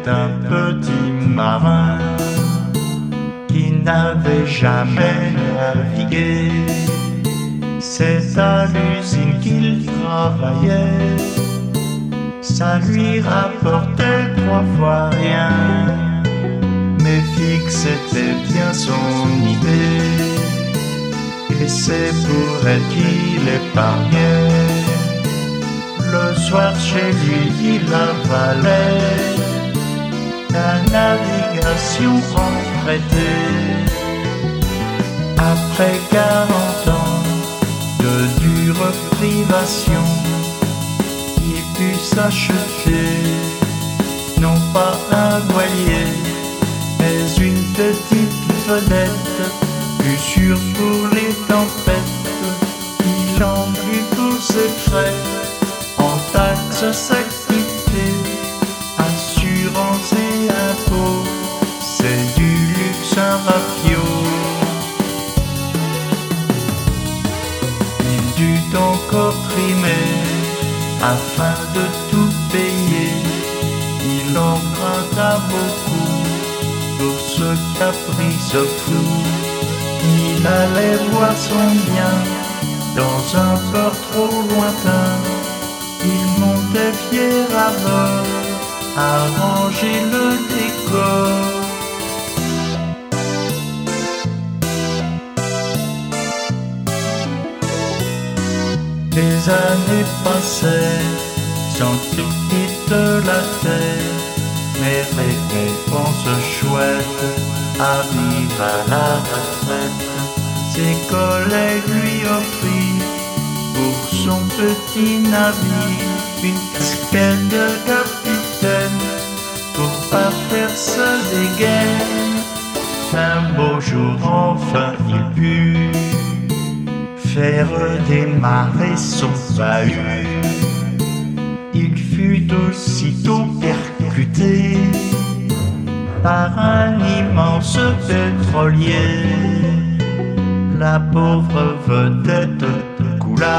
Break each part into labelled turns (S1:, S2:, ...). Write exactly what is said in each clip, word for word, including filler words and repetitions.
S1: était un petit marin qui n'avait jamais navigué. C'est à l'usine qu'il travaillait, ça lui rapportait trois fois rien. Mais fixe était bien son idée, et c'est pour elle qu'il épargnait. Le soir chez lui il avalait la navigation retraitée. Après quarante ans de dure privation, il put s'acheter non pas un voilier, mais une petite vedette, plus sûre pour les tempêtes. Il en prit pour ses frais en taxes s'acquitter, assurance et impôts, c'est du luxe un rafio. Il dut encore trimer afin de tout payer. Il emprunta beaucoup pour ce caprice fou. Il allait voir son bien dans un port trop lointain. Il montait fier à bord, arranger le décor. Les années passèrent sans qu'il quitte la terre, mais récompenses chouettes arrivent à la retraite. Ses collègues lui offrirent pour son petit navire une casquette de capitaine pour pas faire se dégaine. Un beau jour enfin il put faire démarrer son bahut. Il fut aussitôt percuté par un immense pétrolier. La pauvre vedette coula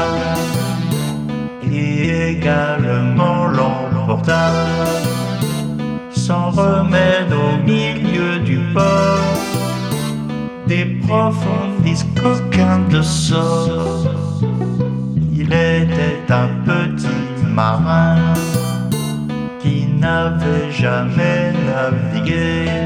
S1: et également l'emporta. Sans remède au milieu du port, des profondis coquins de sort. Il était un petit marin qui n'avait jamais navigué.